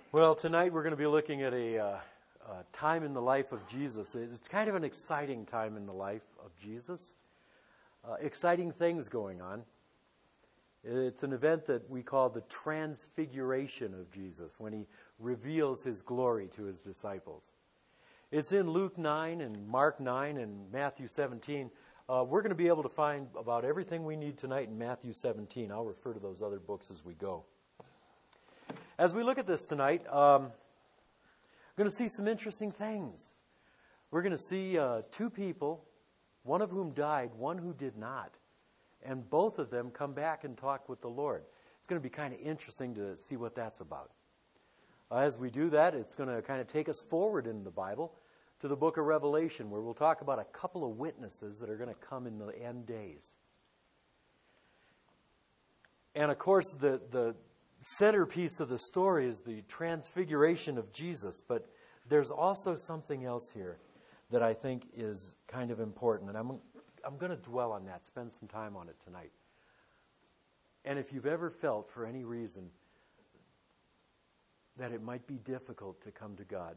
Well, tonight we're going to be looking at a time in the life of Jesus. It's kind of an exciting time in the life of Jesus. Exciting things going on. It's an event that we call the Transfiguration of Jesus, when he reveals his glory to his disciples. It's in Luke 9 and Mark 9 and Matthew 17. We're going to be able to find about everything we need tonight in Matthew 17. I'll refer to those other books as we go. As we look at this tonight, we're going to see some interesting things. We're going to see two people, one of whom died, one who did not. And both of them come back and talk with the Lord. It's going to be kind of interesting to see what that's about. As we do that, it's going to kind of take us forward in the Bible to the book of Revelation, where we'll talk about a couple of witnesses that are going to come in the end days. And of course, the centerpiece of the story is the transfiguration of Jesus, but there's also something else here that I think is kind of important, and I'm going to dwell on that, spend some time on it tonight. And if you've ever felt for any reason that it might be difficult to come to God,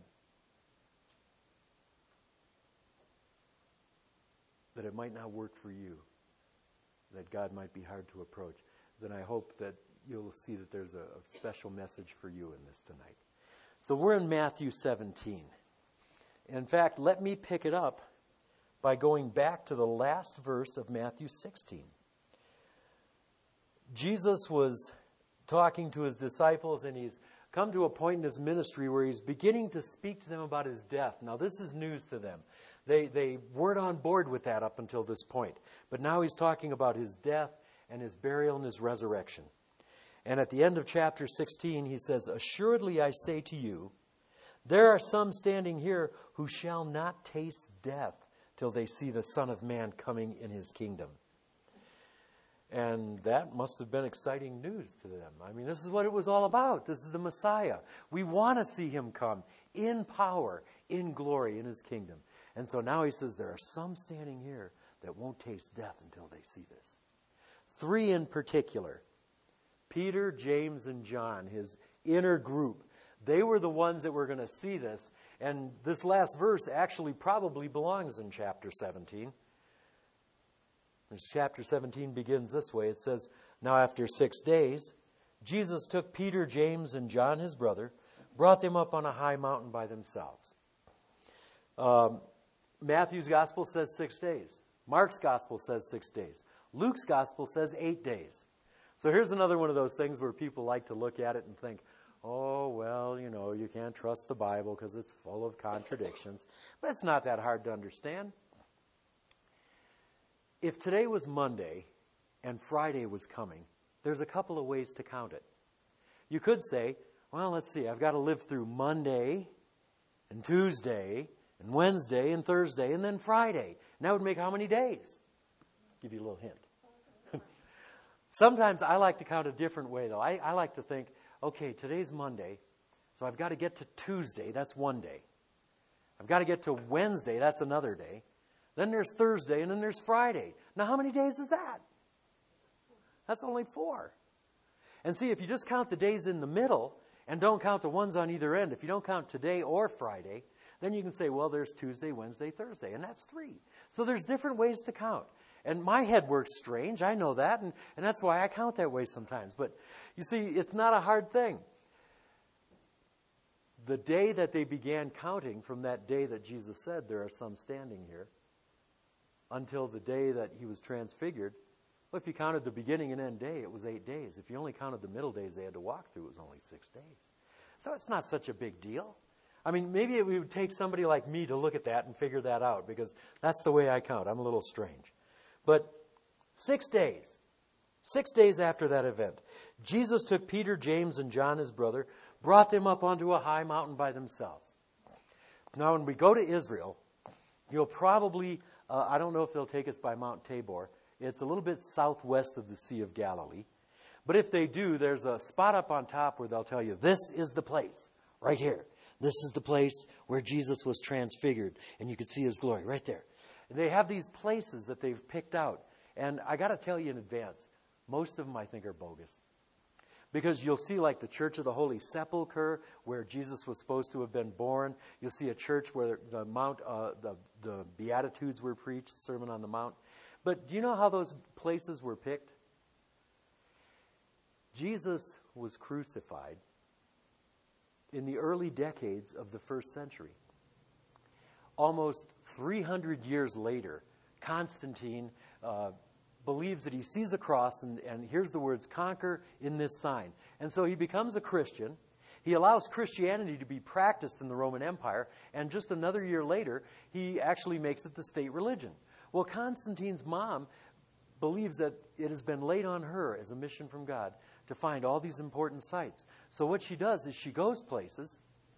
that it might not work for you, that God might be hard to approach, then I hope that you'll see that there's a special message for you in this tonight. So we're in Matthew 17. In fact, let me pick it up by going back to the last verse of Matthew 16. Jesus was talking to his disciples, and he's come to a point in his ministry where he's beginning to speak to them about his death. Now, this is news to them. They weren't on board with that up until this point. But now he's talking about his death and his burial and his resurrection. And at the end of chapter 16, he says, "Assuredly I say to you, there are some standing here who shall not taste death till they see the Son of Man coming in his kingdom." And that must have been exciting news to them. I mean, this is what it was all about. This is the Messiah. We want to see him come in power, in glory, in his kingdom. And so now he says there are some standing here that won't taste death until they see this. Three in particular: Peter, James, and John, his inner group. They were the ones that were going to see this. And this last verse actually probably belongs in chapter 17. As chapter 17 begins this way, it says, "Now after 6 days, Jesus took Peter, James, and John his brother, brought them up on a high mountain by themselves." Matthew's gospel says 6 days. Mark's gospel says 6 days. Luke's gospel says 8 days. So here's another one of those things where people like to look at it and think, oh, well, you can't trust the Bible because it's full of contradictions. But it's not that hard to understand. If today was Monday and Friday was coming, there's a couple of ways to count it. You could say, well, let's see, I've got to live through Monday and Tuesday and Wednesday and Thursday and then Friday. And that would make how many days? Give you a little hint. Sometimes I like to count a different way, though. I like to think, okay, today's Monday, so I've got to get to Tuesday. That's one day. I've got to get to Wednesday. That's another day. Then there's Thursday, and then there's Friday. Now, how many days is that? That's only 4. And see, if you just count the days in the middle and don't count the ones on either end, if you don't count today or Friday, then you can say, well, there's Tuesday, Wednesday, Thursday, and that's 3. So there's different ways to count. And my head works strange, I know that, and that's why I count that way sometimes. But you see, it's not a hard thing. The day that they began counting, from that day that Jesus said, there are some standing here, until the day that he was transfigured, well, if you counted the beginning and end day, it was 8 days. If you only counted the middle days they had to walk through, it was only 6 days. So it's not such a big deal. I mean, maybe it would take somebody like me to look at that and figure that out, because that's the way I count. I'm a little strange. But 6 days. 6 days after that event, Jesus took Peter, James, and John, his brother, brought them up onto a high mountain by themselves. Now, when we go to Israel, you'll probably, I don't know if they'll take us by Mount Tabor. It's a little bit southwest of the Sea of Galilee. But if they do, there's a spot up on top where they'll tell you, this is the place, right here. This is the place where Jesus was transfigured, and you could see his glory right there. They have these places that they've picked out. And I got to tell you in advance, most of them I think are bogus. Because you'll see like the Church of the Holy Sepulchre, where Jesus was supposed to have been born. You'll see a church where the Beatitudes were preached, Sermon on the Mount. But do you know how those places were picked? Jesus was crucified in the early decades of the first century. Almost 300 years later, Constantine believes that he sees a cross, and here's the words, "Conquer in this sign." And so he becomes a Christian. He allows Christianity to be practiced in the Roman Empire, and just another year later, he actually makes it the state religion. Well, Constantine's mom believes that it has been laid on her as a mission from God to find all these important sites. So what she does is she goes places,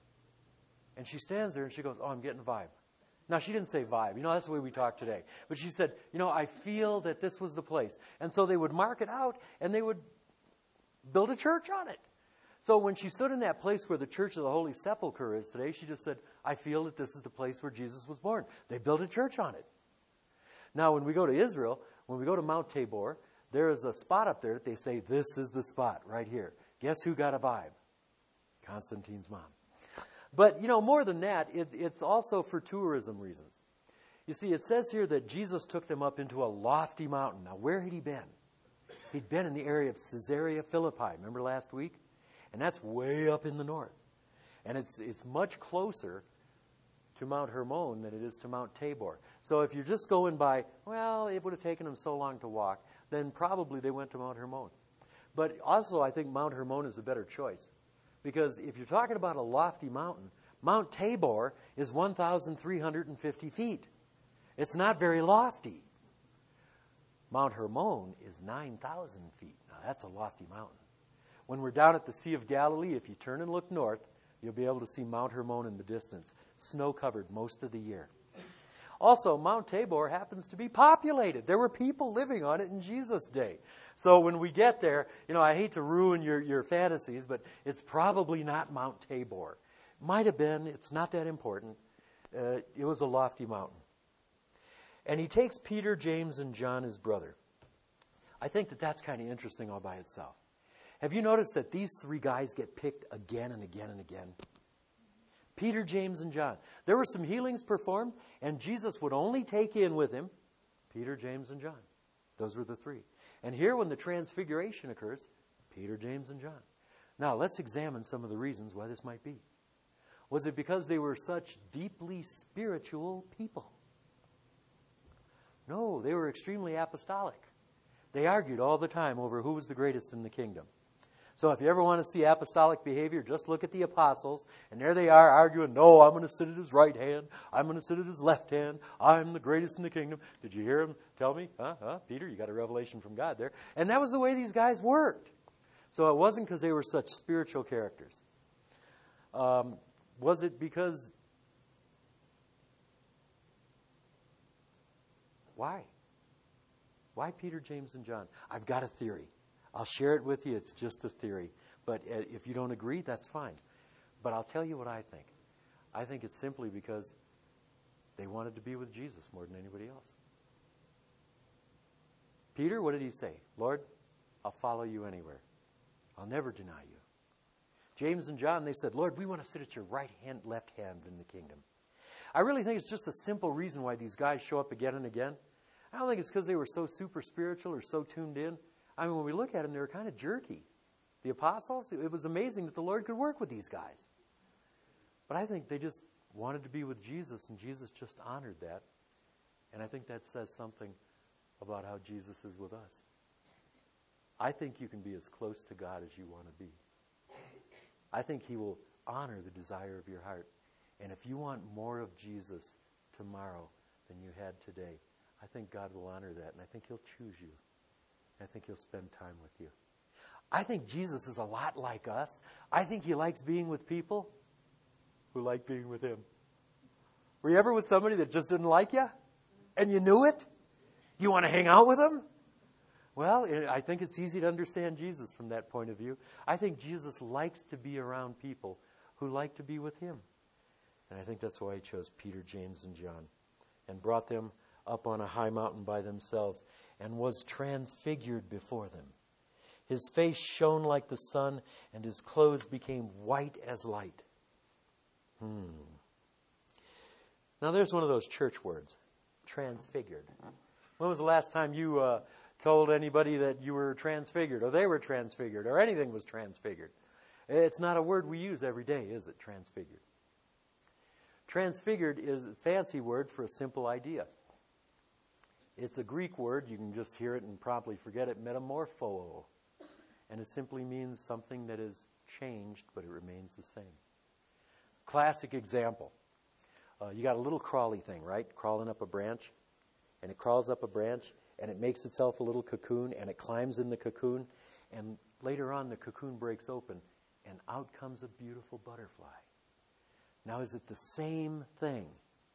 and she stands there and she goes, "Oh, I'm getting a vibe." Now, she didn't say vibe. That's the way we talk today. But she said, "I feel that this was the place." And so they would mark it out, and they would build a church on it. So when she stood in that place where the Church of the Holy Sepulchre is today, she just said, "I feel that this is the place where Jesus was born." They built a church on it. Now, when we go to Israel, when we go to Mount Tabor, there is a spot up there that they say, "This is the spot right here." Guess who got a vibe? Constantine's mom. But, more than that, it's also for tourism reasons. You see, it says here that Jesus took them up into a lofty mountain. Now, where had he been? He'd been in the area of Caesarea Philippi. Remember last week? And that's way up in the north. And it's much closer to Mount Hermon than it is to Mount Tabor. So if you're just going by, well, it would have taken them so long to walk, then probably they went to Mount Hermon. But also, I think Mount Hermon is a better choice. Because if you're talking about a lofty mountain, Mount Tabor is 1,350 feet. It's not very lofty. Mount Hermon is 9,000 feet. Now, that's a lofty mountain. When we're down at the Sea of Galilee, if you turn and look north, you'll be able to see Mount Hermon in the distance, snow-covered most of the year. Also, Mount Tabor happens to be populated. There were people living on it in Jesus' day. So when we get there, I hate to ruin your fantasies, but it's probably not Mount Tabor. Might have been. It's not that important. It was a lofty mountain. And he takes Peter, James, and John, his brother. I think that's kind of interesting all by itself. Have you noticed that these three guys get picked again and again and again? Peter, James, and John. There were some healings performed, and Jesus would only take in with him Peter, James, and John. Those were the three. And here, when the transfiguration occurs, Peter, James, and John. Now, let's examine some of the reasons why this might be. Was it because they were such deeply spiritual people? No, they were extremely apostolic. They argued all the time over who was the greatest in the kingdom. So if you ever want to see apostolic behavior, just look at the apostles, and there they are arguing, "No, I'm going to sit at his right hand. I'm going to sit at his left hand. I'm the greatest in the kingdom." Did you hear him tell me? Peter, you got a revelation from God there. And that was the way these guys worked. So it wasn't because they were such spiritual characters. Was it because... Why? Why Peter, James, and John? I've got a theory. I'll share it with you. It's just a theory. But if you don't agree, that's fine. But I'll tell you what I think. I think it's simply because they wanted to be with Jesus more than anybody else. Peter, what did he say? "Lord, I'll follow you anywhere. I'll never deny you." James and John, they said, "Lord, we want to sit at your right hand, left hand in the kingdom." I really think it's just a simple reason why these guys show up again and again. I don't think it's because they were so super spiritual or so tuned in. I mean, when we look at them, they were kind of jerky. The apostles, it was amazing that the Lord could work with these guys. But I think they just wanted to be with Jesus, and Jesus just honored that. And I think that says something about how Jesus is with us. I think you can be as close to God as you want to be. I think He will honor the desire of your heart. And if you want more of Jesus tomorrow than you had today, I think God will honor that, and I think He'll choose you. I think He'll spend time with you. I think Jesus is a lot like us. I think He likes being with people who like being with Him. Were you ever with somebody that just didn't like you? And you knew it? Do you want to hang out with them? Well, I think it's easy to understand Jesus from that point of view. I think Jesus likes to be around people who like to be with Him. And I think that's why He chose Peter, James, and John and brought them up on a high mountain by themselves and was transfigured before them. His face shone like the sun, and his clothes became white as light. Now there's one of those church words, transfigured. When was the last time you told anybody that you were transfigured, or they were transfigured, or anything was transfigured? It's not a word we use every day, is it, transfigured? Transfigured is a fancy word for a simple idea. It's a Greek word, you can just hear it and promptly forget it, metamorpho. And it simply means something that is changed, but it remains the same. Classic example. You got a little crawly thing, right? Crawling up a branch. And it crawls up a branch, and it makes itself a little cocoon, and it climbs in the cocoon. And later on, the cocoon breaks open, and out comes a beautiful butterfly. Now, is it the same thing?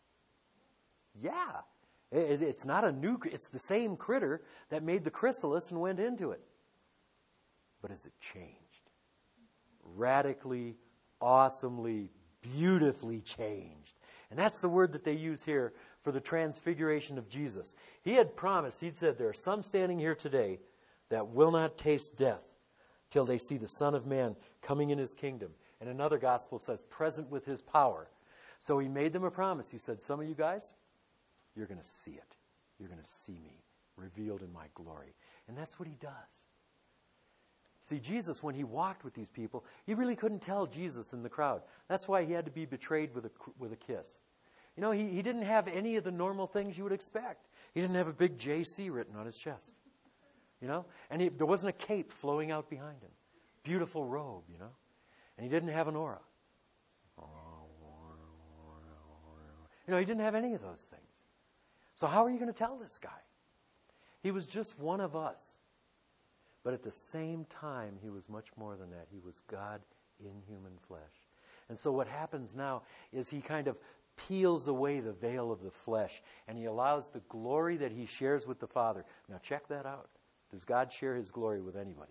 Yeah. It's not a new, it's the same critter that made the chrysalis and went into it. But is it changed? Radically, awesomely, beautifully changed. And that's the word that they use here for the transfiguration of Jesus. He had promised, he'd said, there are some standing here today that will not taste death till they see the Son of Man coming in his kingdom. And another gospel says, present with his power. So he made them a promise. He said, some of you guys, you're going to see it. You're going to see me revealed in my glory. And that's what he does. See, Jesus, when he walked with these people, you really couldn't tell Jesus in the crowd. That's why he had to be betrayed with a kiss. You know, he didn't have any of the normal things you would expect. He didn't have a big JC written on his chest. You know? And there wasn't a cape flowing out behind him. Beautiful robe, you know? And he didn't have an aura. You know, he didn't have any of those things. So how are you going to tell this guy? He was just one of us. But at the same time, he was much more than that. He was God in human flesh. And so what happens now is he kind of peels away the veil of the flesh, and he allows the glory that he shares with the Father. Now check that out. Does God share his glory with anybody?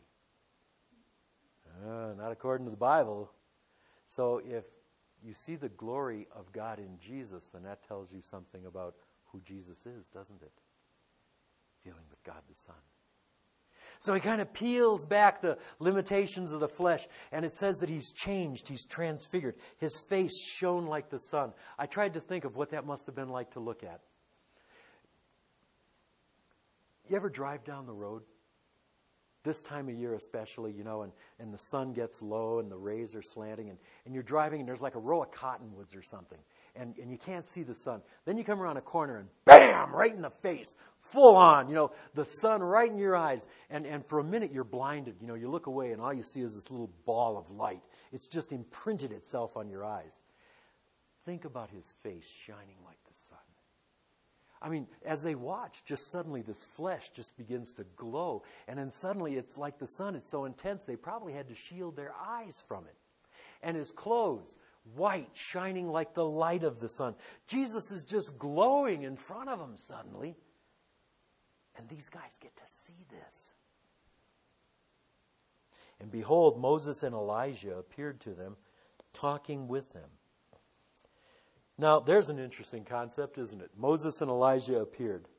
Not according to the Bible. So if you see the glory of God in Jesus, then that tells you something about who Jesus is, doesn't it? Dealing with God the Son. So he kind of peels back the limitations of the flesh, and it says that he's changed, he's transfigured. His face shone like the sun. I tried to think of what that must have been like to look at. You ever drive down the road? This time of year especially, you know, and the sun gets low and the rays are slanting, and you're driving and there's like a row of cottonwoods or something, and you can't see the sun. Then you come around a corner and bam, right in the face, full on, you know, the sun right in your eyes, and for a minute you're blinded. You know, you look away and all you see is this little ball of light. It's just imprinted itself on your eyes. Think about his face shining like the sun. I mean, as they watch, just suddenly this flesh just begins to glow. And then suddenly it's like the sun. It's so intense they probably had to shield their eyes from it. And his clothes, white, shining like the light of the sun. Jesus is just glowing in front of them suddenly. And these guys get to see this. And behold, Moses and Elijah appeared to them, talking with them. Now, there's an interesting concept, isn't it? Moses and Elijah appeared.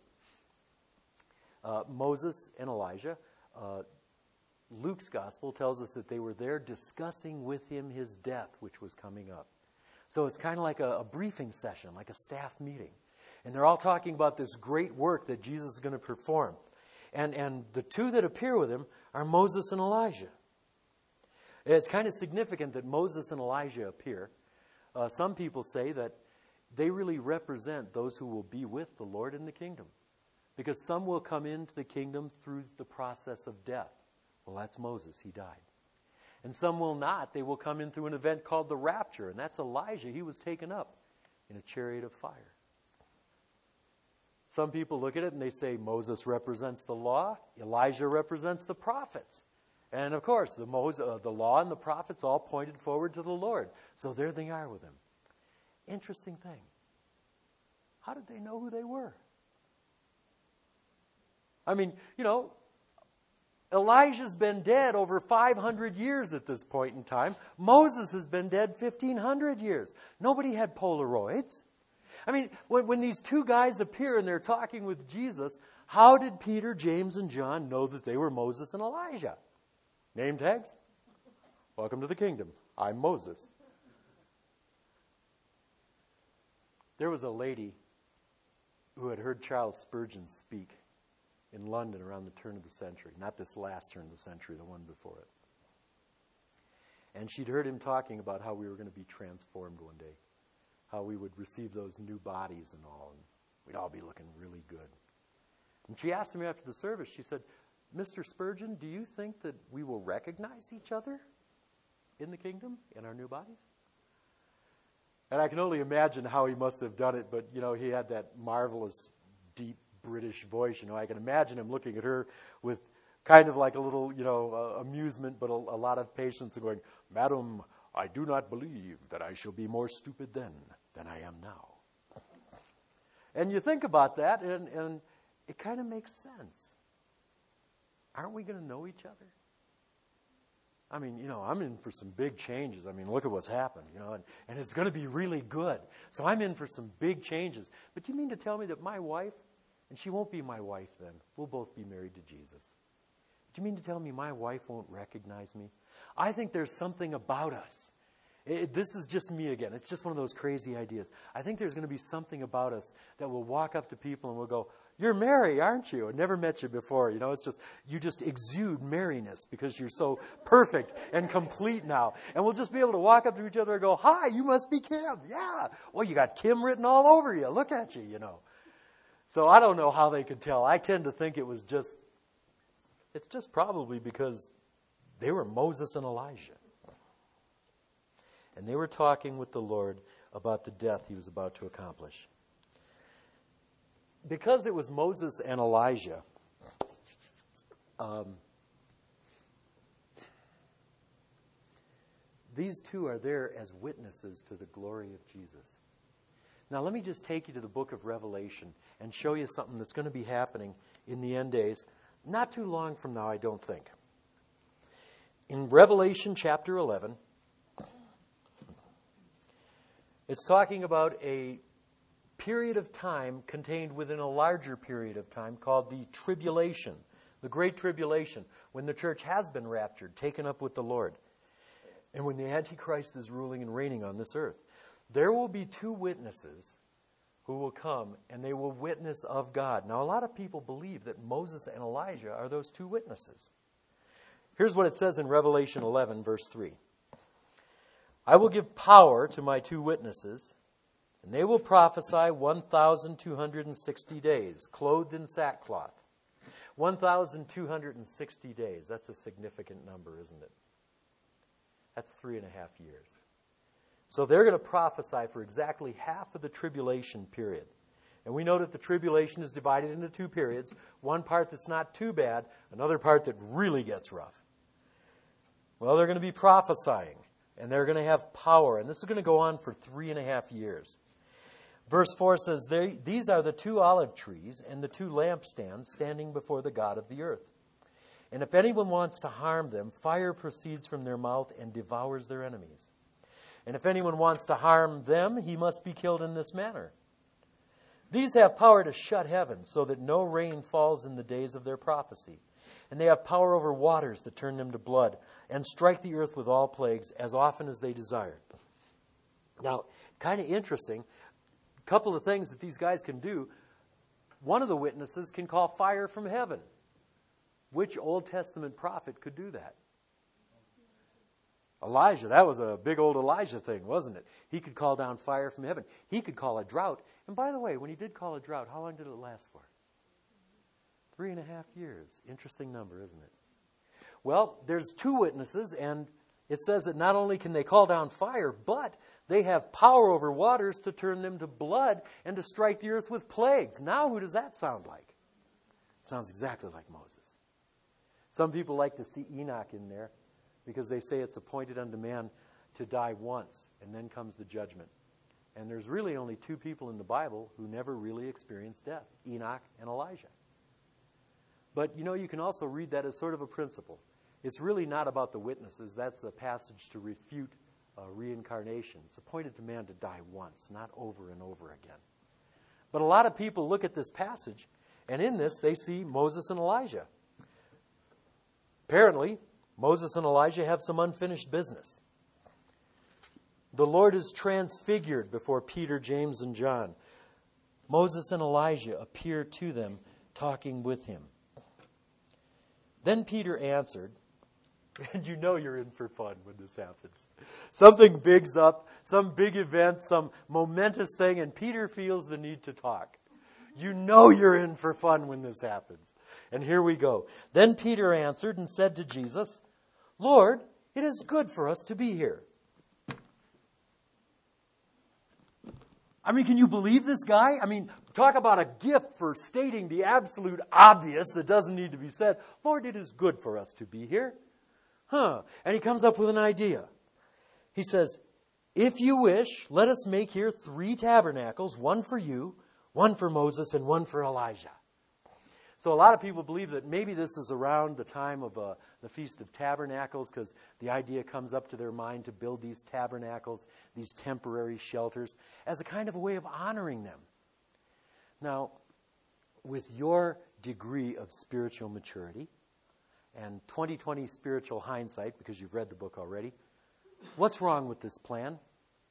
Moses and Elijah, Luke's gospel tells us that they were there discussing with him his death, which was coming up. So it's kind of like a briefing session, like a staff meeting. And they're all talking about this great work that Jesus is going to perform. And the two that appear with him are Moses and Elijah. It's kind of significant that Moses and Elijah appear. Some people say that they really represent those who will be with the Lord in the kingdom. Because some will come into the kingdom through the process of death. Well, that's Moses. He died. And some will not. They will come in through an event called the rapture. And that's Elijah. He was taken up in a chariot of fire. Some people look at it and they say Moses represents the law. Elijah represents the prophets. And of course, the law and the prophets all pointed forward to the Lord. So there they are with him. Interesting thing. How did they know who they were? I mean, you know, Elijah's been dead over 500 years at this point in time. Moses has been dead 1,500 years. Nobody had Polaroids. I mean, when these two guys appear and they're talking with Jesus, how did Peter, James, and John know that they were Moses and Elijah? Name tags? Welcome to the kingdom. I'm Moses. There was a lady who had heard Charles Spurgeon speak in London around the turn of the century. Not this last turn of the century, the one before it. And she'd heard him talking about how we were going to be transformed one day, how we would receive those new bodies and all, and we'd all be looking really good. And she asked him after the service, she said, Mr. Spurgeon, do you think that we will recognize each other in the kingdom, in our new bodies? And I can only imagine how he must have done it, but, he had that marvelous, deep British voice. I can imagine him looking at her with kind of like a little, amusement, but a lot of patience, and going, Madam, I do not believe that I shall be more stupid then than I am now. And you think about that, and it kind of makes sense. Aren't we going to know each other? I mean, I'm in for some big changes. I mean, look at what's happened, and it's going to be really good. So I'm in for some big changes. But do you mean to tell me that my wife, and she won't be my wife then, we'll both be married to Jesus. Do you mean to tell me my wife won't recognize me? I think there's something about us. This is just me again. It's just one of those crazy ideas. I think there's going to be something about us that will walk up to people and we'll go, you're Mary, aren't you? I never met you before. It's just, you just exude Maryness because you're so perfect and complete now. And we'll just be able to walk up to each other and go, hi, you must be Kim. Yeah. Well, you got Kim written all over you. Look at you, So I don't know how they could tell. I tend to think it's just probably because they were Moses and Elijah. And they were talking with the Lord about the death he was about to accomplish. Because it was Moses and Elijah, these two are there as witnesses to the glory of Jesus. Now let me just take you to the book of Revelation and show you something that's going to be happening in the end days, not too long from now, I don't think. In Revelation chapter 11, it's talking about a period of time contained within a larger period of time called the tribulation, the great tribulation, when the church has been raptured, taken up with the Lord, and when the Antichrist is ruling and reigning on this earth. There will be two witnesses who will come, and they will witness of God. Now, a lot of people believe that Moses and Elijah are those two witnesses. Here's what it says in Revelation 11, verse 3. I will give power to my two witnesses, and they will prophesy 1,260 days, clothed in sackcloth. 1,260 days. That's a significant number, isn't it? That's 3.5 years. So they're going to prophesy for exactly half of the tribulation period. And we know that the tribulation is divided into two periods. One part that's not too bad, another part that really gets rough. Well, they're going to be prophesying, and they're going to have power. And this is going to go on for 3.5 years. Verse 4 says, these are the two olive trees and the two lampstands standing before the God of the earth. And if anyone wants to harm them, fire proceeds from their mouth and devours their enemies. And if anyone wants to harm them, he must be killed in this manner. These have power to shut heaven so that no rain falls in the days of their prophecy. And they have power over waters to turn them to blood and strike the earth with all plagues as often as they desire. Now, kind of interesting, a couple of things that these guys can do. One of the witnesses can call fire from heaven. Which Old Testament prophet could do that? Elijah. That was a big old Elijah thing, wasn't it? He could call down fire from heaven. He could call a drought. And by the way, when he did call a drought, how long did it last for? 3.5 years. Interesting number, isn't it? Well, there's two witnesses, and it says that not only can they call down fire, but they have power over waters to turn them to blood and to strike the earth with plagues. Now, who does that sound like? It sounds exactly like Moses. Some people like to see Enoch in there because they say it's appointed unto man to die once, and then comes the judgment. And there's really only two people in the Bible who never really experienced death, Enoch and Elijah. But, you can also read that as sort of a principle. It's really not about the witnesses. That's a passage to refute reincarnation. It's appointed to man to die once, not over and over again. But a lot of people look at this passage, and in this they see Moses and Elijah. Apparently, Moses and Elijah have some unfinished business. The Lord is transfigured before Peter, James, and John. Moses and Elijah appear to them, talking with him. Then Peter answered, and you know you're in for fun when this happens. Something big's up, some big event, some momentous thing, and Peter feels the need to talk. You know you're in for fun when this happens. And here we go. Then Peter answered and said to Jesus, Lord, it is good for us to be here. I mean, can you believe this guy? I mean, talk about a gift for stating the absolute obvious that doesn't need to be said. Lord, it is good for us to be here. And he comes up with an idea. He says, if you wish, let us make here 3 tabernacles, one for you, one for Moses, and one for Elijah. So a lot of people believe that maybe this is around the time of the Feast of Tabernacles, because the idea comes up to their mind to build these tabernacles, these temporary shelters, as a kind of a way of honoring them. Now, with your degree of spiritual maturity and 20/20 spiritual hindsight, because you've read the book already, what's wrong with this plan?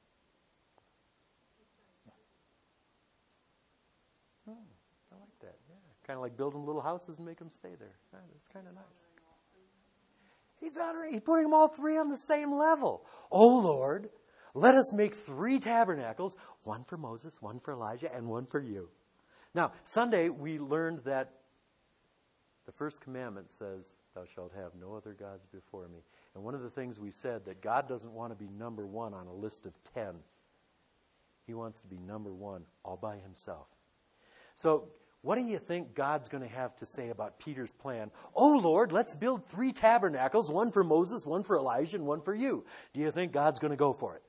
I like that. Yeah, kind of like building little houses and make them stay there. Yeah, that's kind of nice. He's putting them all 3 on the same level. Oh, Lord, let us make 3 tabernacles, one for Moses, one for Elijah, and one for you. Now, Sunday we learned that the first commandment says, thou shalt have no other gods before me. And one of the things we said, that God doesn't want to be number 1 on a list of 10. He wants to be number 1 all by himself. So, what do you think God's going to have to say about Peter's plan? Oh, Lord, let's build 3 tabernacles, one for Moses, one for Elijah, and one for you. Do you think God's going to go for it?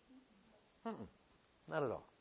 Not at all.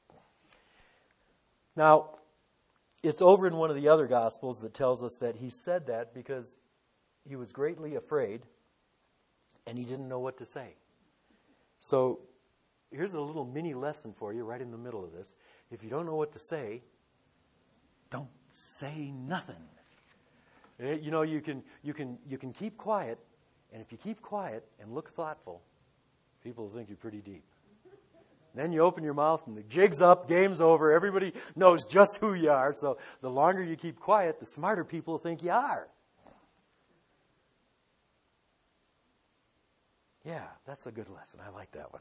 Now, it's over in one of the other Gospels that tells us that he said that because he was greatly afraid and he didn't know what to say. So, here's a little mini lesson for you right in the middle of this. If you don't know what to say, don't say nothing. You know, you can keep quiet, and if you keep quiet and look thoughtful, people think you're pretty deep. Then you open your mouth and the jig's up, game's over, everybody knows just who you are. So the longer you keep quiet, the smarter people think you are. Yeah, that's a good lesson. I like that one.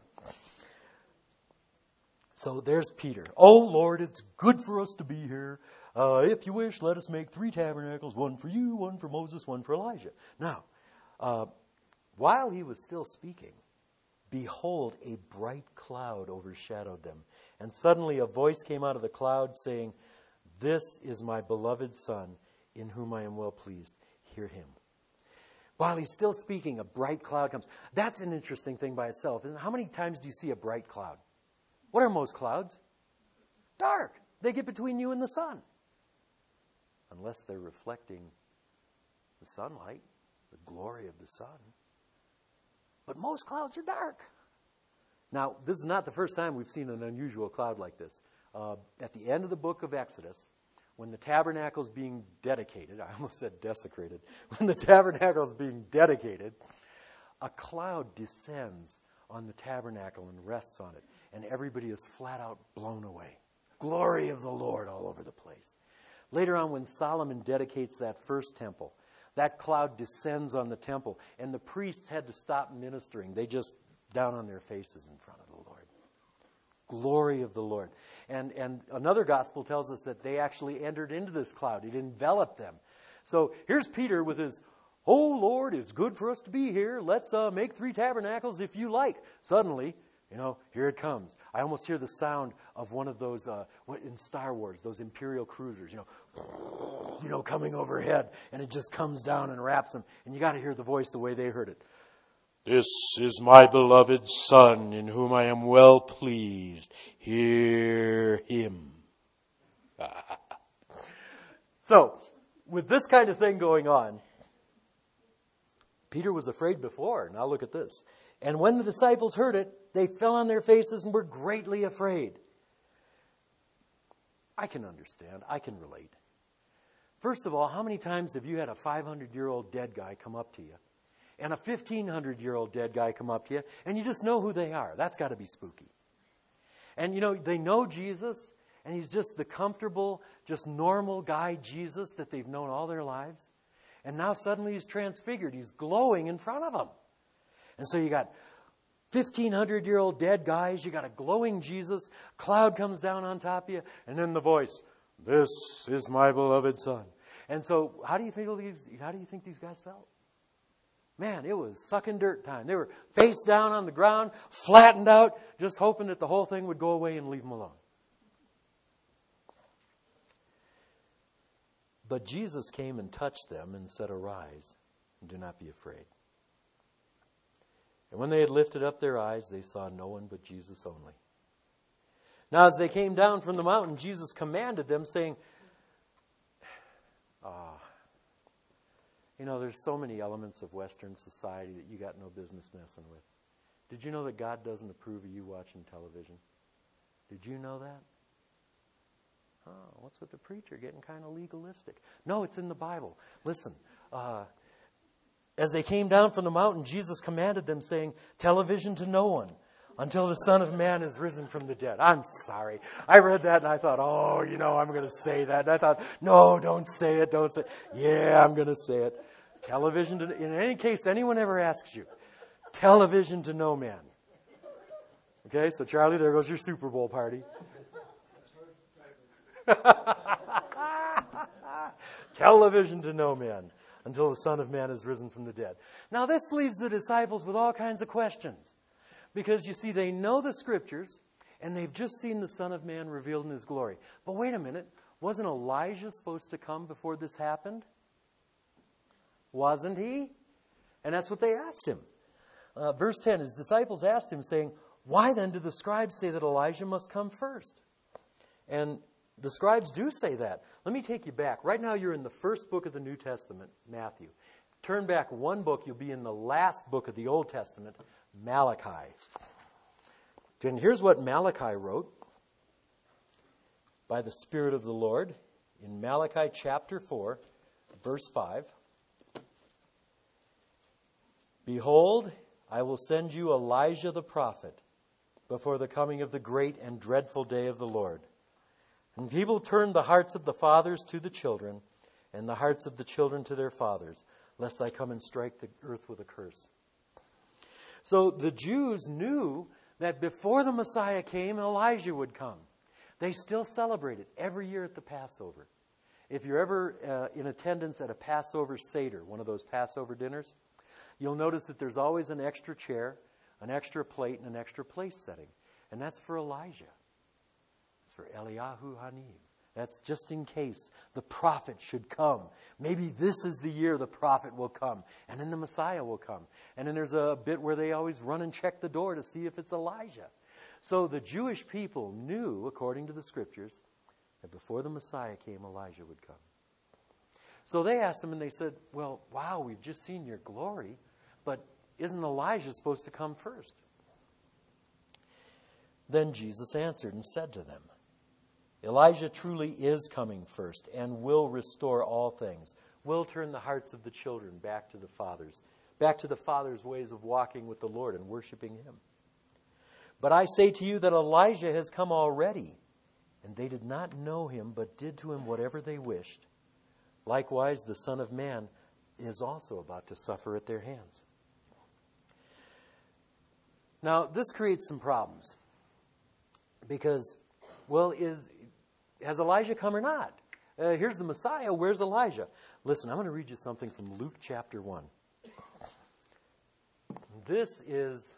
So there's Peter. Oh, Lord, it's good for us to be here. If you wish, let us make 3 tabernacles, one for you, one for Moses, one for Elijah. Now, while he was still speaking, behold, a bright cloud overshadowed them. And suddenly a voice came out of the cloud saying, this is my beloved Son, in whom I am well pleased. Hear him. While he's still speaking, a bright cloud comes. That's an interesting thing by itself, isn't it? How many times do you see a bright cloud? What are most clouds? Dark. They get between you and the sun. Unless they're reflecting the sunlight, the glory of the sun. But most clouds are dark. Now, this is not the first time we've seen an unusual cloud like this. At the end of the book of Exodus, when the tabernacle is being dedicated, I almost said desecrated, when the tabernacle is being dedicated, a cloud descends on the tabernacle and rests on it, and everybody is flat out blown away. Glory of the Lord all over the place. Later on, when Solomon dedicates that first temple, that cloud descends on the temple, and the priests had to stop ministering. They just down on their faces in front of the Lord. Glory of the Lord. And another gospel tells us that they actually entered into this cloud. It enveloped them. So here's Peter with his, oh, Lord, it's good for us to be here. Let's make 3 tabernacles if you like. Suddenly, here it comes. I almost hear the sound of one of those, in Star Wars, those Imperial cruisers, coming overhead, and it just comes down and wraps them. And you got to hear the voice the way they heard it. This is my beloved Son, in whom I am well pleased. Hear him. So, with this kind of thing going on, Peter was afraid before. Now look at this. And when the disciples heard it, they fell on their faces and were greatly afraid. I can understand. I can relate. First of all, how many times have you had a 500-year-old dead guy come up to you and a 1,500-year-old dead guy come up to you, and you just know who they are. That's got to be spooky. And, they know Jesus, and he's just the comfortable, just normal guy Jesus that they've known all their lives. And now suddenly he's transfigured. He's glowing in front of them. And so you got 1,500-year-old dead guys. You got a glowing Jesus. Cloud comes down on top of you. And then the voice, "This is my beloved Son." And so how do you think these guys felt? Man, it was sucking dirt time. They were face down on the ground, flattened out, just hoping that the whole thing would go away and leave them alone. But Jesus came and touched them and said, "Arise, and do not be afraid." And when they had lifted up their eyes, they saw no one but Jesus only. Now as they came down from the mountain, Jesus commanded them, saying, there's so many elements of Western society that you got no business messing with. Did you know that God doesn't approve of you watching television? Did you know that? Oh, what's with the preacher getting kind of legalistic? No, it's in the Bible. Listen, as they came down from the mountain, Jesus commanded them, saying, "Television to no one until the Son of Man is risen from the dead." I'm sorry. I read that and I thought, I'm going to say that. And I thought, no, don't say it, don't say it. Yeah, I'm going to say it. Television to, in any case, anyone ever asks you, television to no man. Okay, so Charlie, there goes your Super Bowl party. Television to no man until the Son of Man is risen from the dead. Now this leaves the disciples with all kinds of questions. Because you see, they know the Scriptures, and they've just seen the Son of Man revealed in His glory. But wait a minute, wasn't Elijah supposed to come before this happened? Wasn't he? And that's what they asked him. Verse 10, his disciples asked him, saying, "Why then do the scribes say that Elijah must come first?" And the scribes do say that. Let me take you back. Right now you're in the first book of the New Testament, Matthew. Turn back one book, you'll be in the last book of the Old Testament, Malachi. And here's what Malachi wrote by the Spirit of the Lord in Malachi chapter 4, verse 5. "Behold, I will send you Elijah the prophet before the coming of the great and dreadful day of the Lord. And he will turn the hearts of the fathers to the children, and the hearts of the children to their fathers, lest I come and strike the earth with a curse." So the Jews knew that before the Messiah came, Elijah would come. They still celebrate it every year at the Passover. If you're ever in attendance at a Passover Seder, one of those Passover dinners, you'll notice that there's always an extra chair, an extra plate, and an extra place setting. And that's for Elijah. It's for Eliyahu Haniv. That's just in case the prophet should come. Maybe this is the year the prophet will come. And then the Messiah will come. And then there's a bit where they always run and check the door to see if it's Elijah. So the Jewish people knew, according to the Scriptures, that before the Messiah came, Elijah would come. So they asked him and they said, "Well, wow, we've just seen your glory, but isn't Elijah supposed to come first?" Then Jesus answered and said to them, "Elijah truly is coming first and will restore all things, will turn the hearts of the children back to the fathers ways of walking with the Lord and worshiping Him. But I say to you that Elijah has come already, and they did not know him, but did to him whatever they wished. Likewise, the Son of Man is also about to suffer at their hands." Now, this creates some problems. Because, has Elijah come or not? Here's the Messiah. Where's Elijah? Listen, I'm going to read you something from Luke chapter 1. This is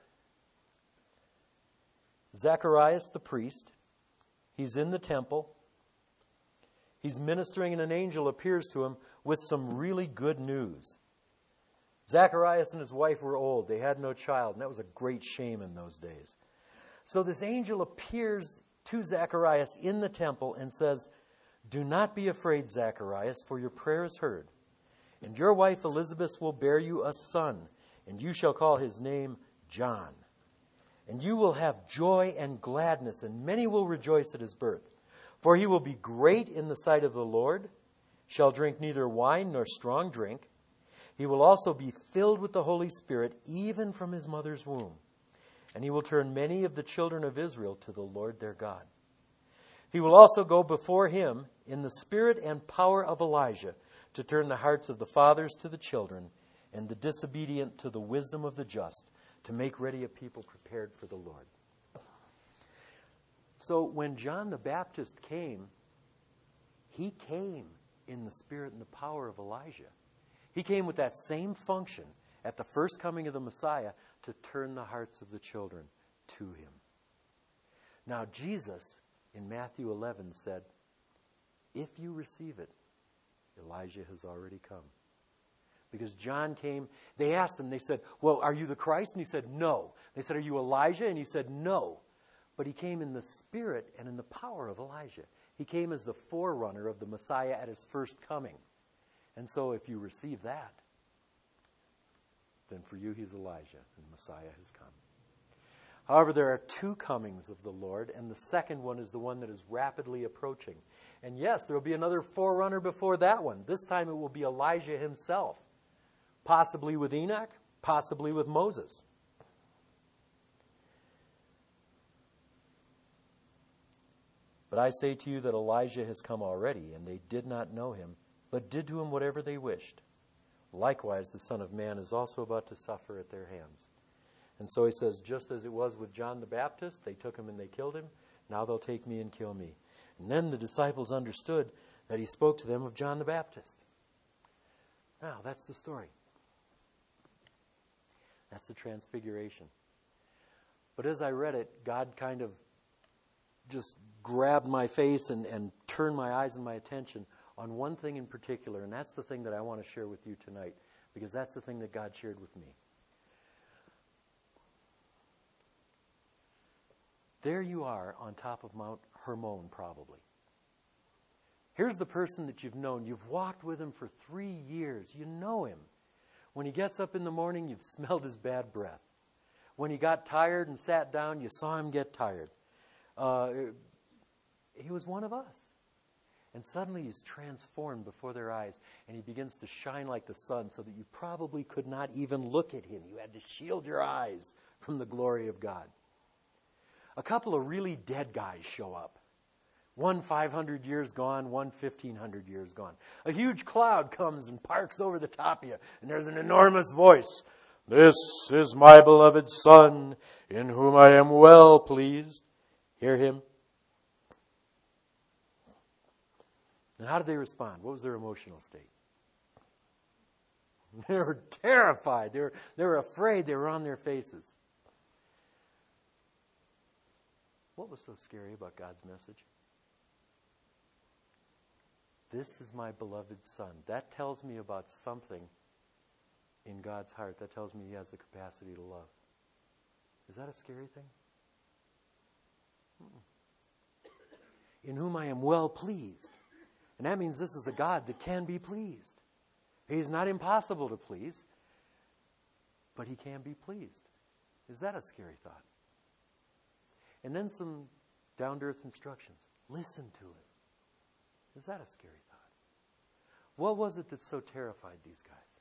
Zacharias the priest. He's in the temple. He's ministering and an angel appears to him with some really good news. Zacharias and his wife were old. They had no child, and that was a great shame in those days. So this angel appears to Zacharias in the temple and says, "Do not be afraid, Zacharias, for your prayer is heard. And your wife Elizabeth will bear you a son, and you shall call his name John. And you will have joy and gladness, and many will rejoice at his birth. For he will be great in the sight of the Lord, shall drink neither wine nor strong drink. He will also be filled with the Holy Spirit even from his mother's womb. And he will turn many of the children of Israel to the Lord their God. He will also go before him in the spirit and power of Elijah to turn the hearts of the fathers to the children and the disobedient to the wisdom of the just, to make ready a people prepared for the Lord. So when John the Baptist came, he came in the spirit and the power of Elijah. He came with that same function at the first coming of the Messiah to turn the hearts of the children to him. Now Jesus, in Matthew 11, said, if you receive it, Elijah has already come. Because John came, they asked him, they said, well, are you the Christ? And he said, no. They said, are you Elijah? And he said, no. But he came in the spirit and in the power of Elijah. He came as the forerunner of the Messiah at his first coming. And so if you receive that, then for you he's Elijah, and Messiah has come. However, there are two comings of the Lord, and the second one is the one that is rapidly approaching. And yes, there will be another forerunner before that one. This time it will be Elijah himself, possibly with Enoch, possibly with Moses. But I say to you that Elijah has come already, and they did not know him, but did to him whatever they wished. Likewise, the Son of Man is also about to suffer at their hands. And so he says, just as it was with John the Baptist, they took him and they killed him, now they'll take me and kill me. And then the disciples understood that he spoke to them of John the Baptist. Now, that's the story. That's the transfiguration. But as I read it, God kind of just grabbed my face and turned my eyes and my attention on one thing in particular, and that's the thing that I want to share with you tonight, because that's the thing that God shared with me. There you are on top of Mount Hermon, probably. Here's the person that you've known. You've walked with him for 3 years. You know him. When he gets up in the morning, you've smelled his bad breath. When he got tired and sat down, you saw him get tired. He was one of us. And suddenly he's transformed before their eyes, and he begins to shine like the sun so that you probably could not even look at him. You had to shield your eyes from the glory of God. A couple of really dead guys show up. One 500 years gone, one 1,500 years gone. A huge cloud comes and parks over the top of you, and there's an enormous voice. This is my beloved Son, in whom I am well pleased. Hear him. And how did they respond? What was their emotional state? They were terrified. They were afraid. They were on their faces. What was so scary about God's message? This is my beloved Son. That tells me about something in God's heart. That tells me he has the capacity to love. Is that a scary thing? In whom I am well pleased. And that means this is a God that can be pleased. He's not impossible to please, but he can be pleased. Is that a scary thought? And then some down-to-earth instructions. Listen to it. Is that a scary thought? What was it that so terrified these guys?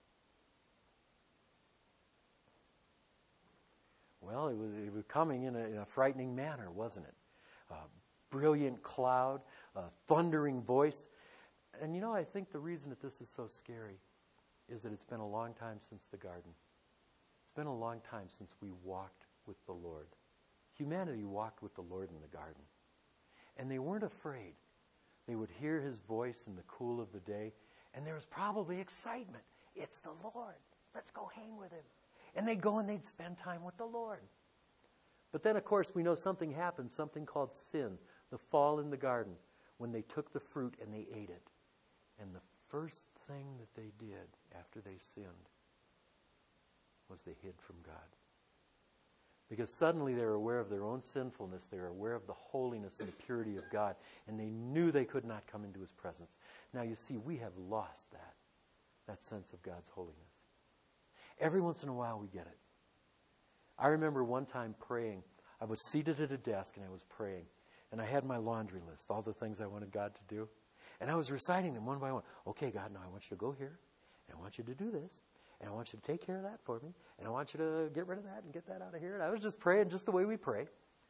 Well, it was coming in a frightening manner, wasn't it? Brilliant cloud, a thundering voice. And you know, I think the reason that this is so scary is that it's been a long time since the garden. It's been a long time since we walked with the Lord. Humanity walked with the Lord in the garden. And they weren't afraid. They would hear his voice in the cool of the day, and there was probably excitement. It's the Lord. Let's go hang with him. And they'd go and they'd spend time with the Lord. But then, of course, we know something happened, something called sin, the fall in the garden, when they took the fruit and they ate it. And the first thing that they did after they sinned was they hid from God. Because suddenly they were aware of their own sinfulness, they were aware of the holiness and the purity of God, and they knew they could not come into his presence. Now you see, we have lost that sense of God's holiness. Every once in a while we get it. I remember one time praying. I was seated at a desk and I was praying. And I had my laundry list, all the things I wanted God to do. And I was reciting them one by one. Okay, God, now I want you to go here. and I want you to do this, and I want you to take care of that for me, and I want you to get rid of that and get that out of here. And I was just praying just the way we pray.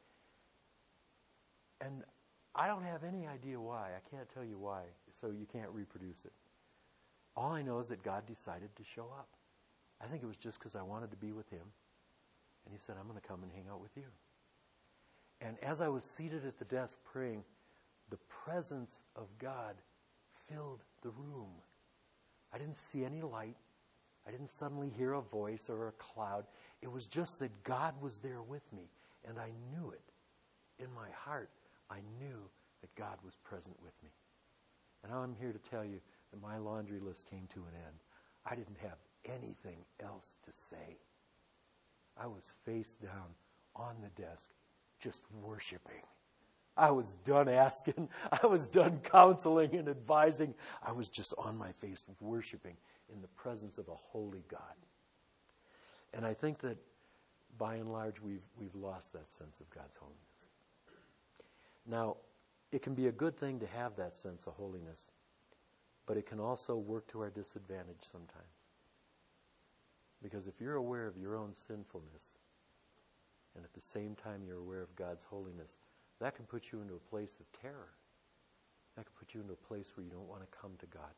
And I don't have any idea why. I can't tell you why, so you can't reproduce it. All I know is that God decided to show up. I think it was just because I wanted to be with him. And he said, I'm going to come and hang out with you. And as I was seated at the desk praying, the presence of God filled the room. I didn't see any light. I didn't suddenly hear a voice or a cloud. It was just that God was there with me. And I knew it. In my heart, I knew that God was present with me. And I'm here to tell you that my laundry list came to an end. I didn't have anything else to say. I was face down on the desk, just worshiping. I was done asking. I was done counseling and advising. I was just on my face worshiping in the presence of a holy God. And I think that by and large we've lost that sense of God's holiness. Now, it can be a good thing to have that sense of holiness, but it can also work to our disadvantage sometimes. Because if you're aware of your own sinfulness, and at the same time you're aware of God's holiness, that can put you into a place of terror. That can put you into a place where you don't want to come to God.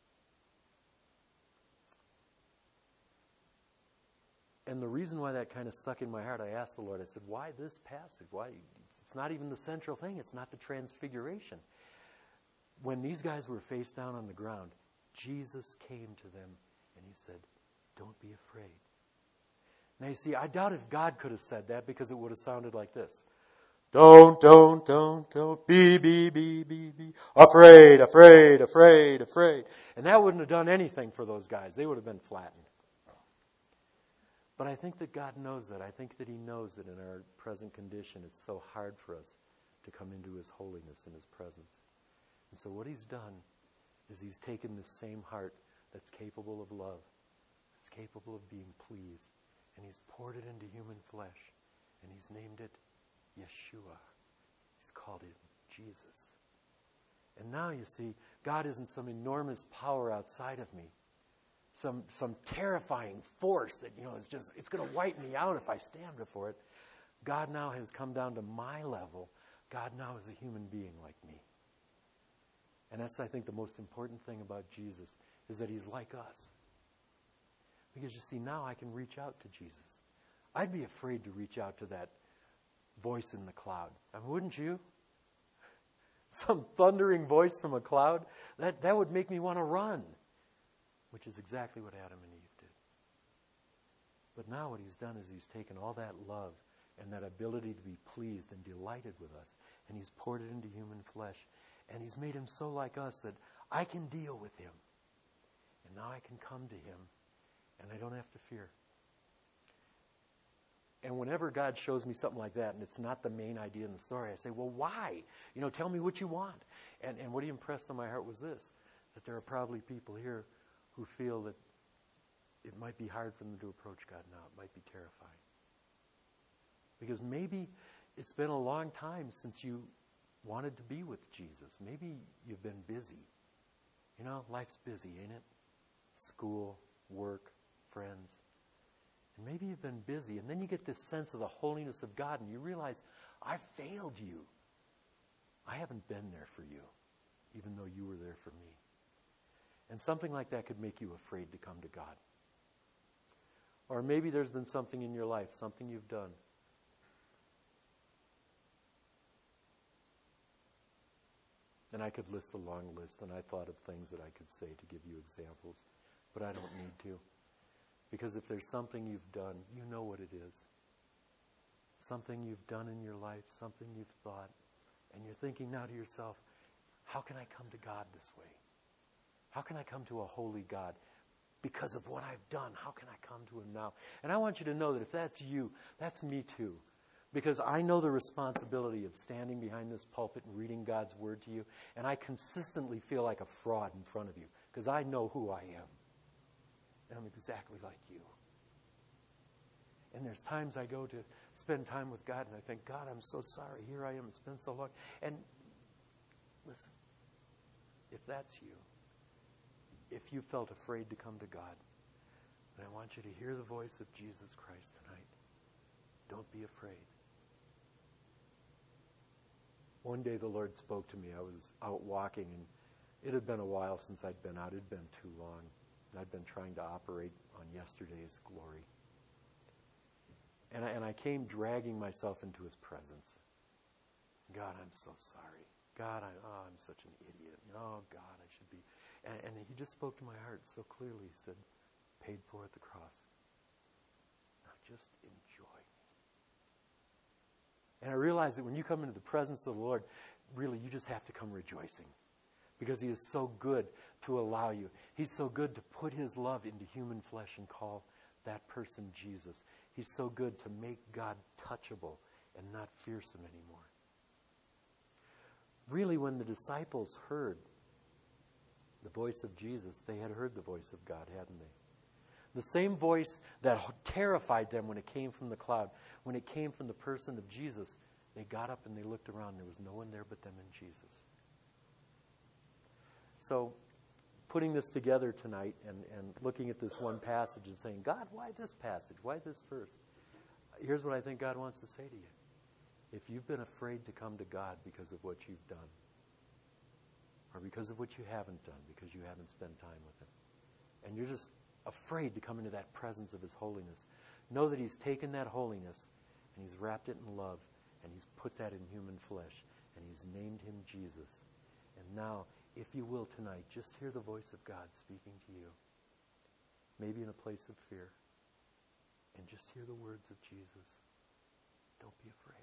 And the reason why that kind of stuck in my heart, I asked the Lord, I said, why this passage? Why? It's not even the central thing. It's not the transfiguration. When these guys were face down on the ground, Jesus came to them and he said, don't be afraid. Now you see, I doubt if God could have said that because it would have sounded like this. Don't be afraid. And that wouldn't have done anything for those guys. They would have been flattened. But I think that God knows that. I think that he knows that in our present condition, it's so hard for us to come into his holiness and his presence. And so what he's done is he's taken this same heart that's capable of love, that's capable of being pleased, and he's poured it into human flesh, and he's named it Yeshua. He's called it Jesus. And now you see, God isn't some enormous power outside of me, some terrifying force that, it's going to wipe me out if I stand before it. God now has come down to my level. God now is a human being like me. And that's, I think, the most important thing about Jesus, is that he's like us. Because you see, now I can reach out to Jesus. I'd be afraid to reach out to that voice in the cloud. Wouldn't you? Some thundering voice from a cloud, that would make me want to run. Which is exactly what Adam and Eve did. But now what he's done is he's taken all that love and that ability to be pleased and delighted with us, and he's poured it into human flesh. And he's made him so like us that I can deal with him. And now I can come to him, and I don't have to fear. And whenever God shows me something like that, and it's not the main idea in the story, I say, well, why? Tell me what you want. And what he impressed on my heart was this, that there are probably people here who feel that it might be hard for them to approach God now. It might be terrifying. Because maybe it's been a long time since you wanted to be with Jesus. Maybe you've been busy. Life's busy, ain't it? School, work, friends. And maybe you've been busy, and then you get this sense of the holiness of God, and you realize, I failed you. I haven't been there for you, even though you were there for me. And something like that could make you afraid to come to God. Or maybe there's been something in your life, something you've done. And I could list a long list, and I thought of things that I could say to give you examples, but I don't need to. Because if there's something you've done, you know what it is. Something you've done in your life, something you've thought, and you're thinking now to yourself, how can I come to God this way? How can I come to a holy God? Because of what I've done, how can I come to him now? And I want you to know that if that's you, that's me too. Because I know the responsibility of standing behind this pulpit and reading God's word to you, and I consistently feel like a fraud in front of you, because I know who I am. And I'm exactly like you. And there's times I go to spend time with God, and I think, God, I'm so sorry. Here I am. It's been so long. And listen, if that's you, if you felt afraid to come to God, and I want you to hear the voice of Jesus Christ tonight. Don't be afraid. One day the Lord spoke to me. I was out walking, and it had been a while since I'd been out. It had been too long. I'd been trying to operate on yesterday's glory. And I came dragging myself into His presence. God, I'm so sorry. God, I'm such an idiot. Oh, God, I should be. And He just spoke to my heart so clearly. He said, paid for at the cross. Now just enjoy me. And I realized that when you come into the presence of the Lord, really you just have to come rejoicing. Because He is so good to allow you. He's so good to put His love into human flesh and call that person Jesus. He's so good to make God touchable and not fearsome anymore. Really, when the disciples heard the voice of Jesus, they had heard the voice of God, hadn't they? The same voice that terrified them when it came from the cloud, when it came from the person of Jesus, they got up and they looked around. There was no one there but them and Jesus. So, putting this together tonight and looking at this one passage and saying, God, why this passage? Why this verse? Here's what I think God wants to say to you. If you've been afraid to come to God because of what you've done, or because of what you haven't done, because you haven't spent time with Him, and you're just afraid to come into that presence of His holiness, know that He's taken that holiness and He's wrapped it in love, and He's put that in human flesh, and He's named Him Jesus. And now, if you will tonight, just hear the voice of God speaking to you, maybe in a place of fear, and just hear the words of Jesus. Don't be afraid.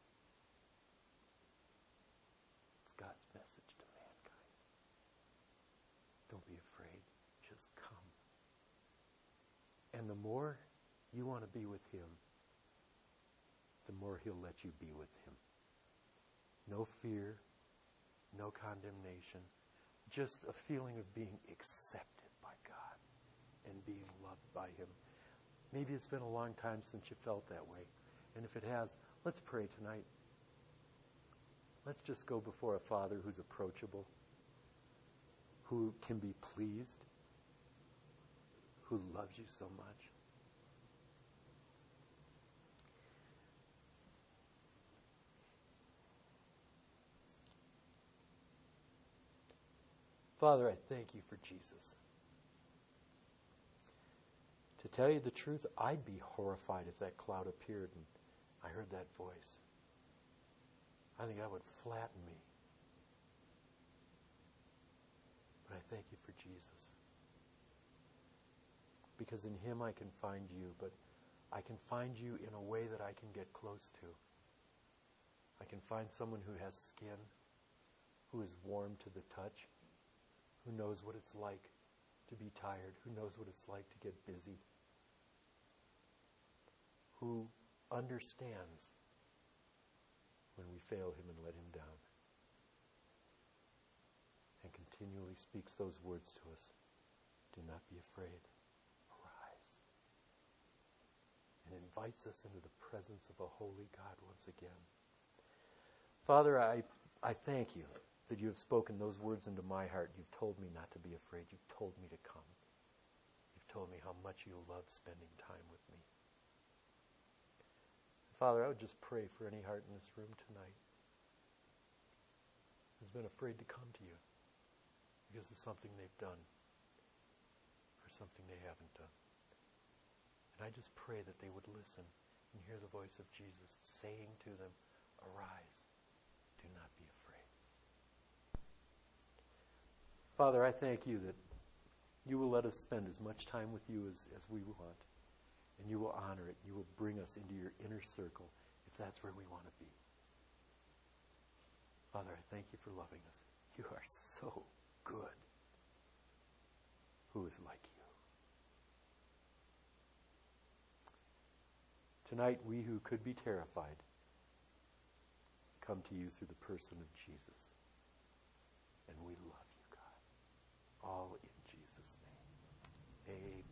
It's God's message to mankind. Don't be afraid. Just come. And the more you want to be with Him, the more He'll let you be with Him. No fear, no condemnation, just a feeling of being accepted by God and being loved by Him. Maybe it's been a long time since you felt that way. And if it has, let's pray tonight. Let's just go before a Father who's approachable, who can be pleased, who loves you so much. Father, I thank you for Jesus. To tell you the truth, I'd be horrified if that cloud appeared and I heard that voice. I think that would flatten me. But I thank you for Jesus. Because in Him I can find you, but I can find you in a way that I can get close to. I can find someone who has skin, who is warm to the touch, who knows what it's like to be tired, who knows what it's like to get busy, who understands when we fail Him and let Him down, and continually speaks those words to us. Do not be afraid. Arise. And invites us into the presence of a holy God once again. Father, I thank you that you have spoken those words into my heart. You've told me not to be afraid. You've told me to come. You've told me how much you love spending time with me. Father, I would just pray for any heart in this room tonight who's been afraid to come to you because of something they've done or something they haven't done. And I just pray that they would listen and hear the voice of Jesus saying to them, arise, do not be afraid. Father, I thank you that you will let us spend as much time with you as we want. And you will honor it. You will bring us into your inner circle if that's where we want to be. Father, I thank you for loving us. You are so good. Who is like you? Tonight, we who could be terrified come to you through the person of Jesus. And we love you, God. All in Jesus' name. Amen.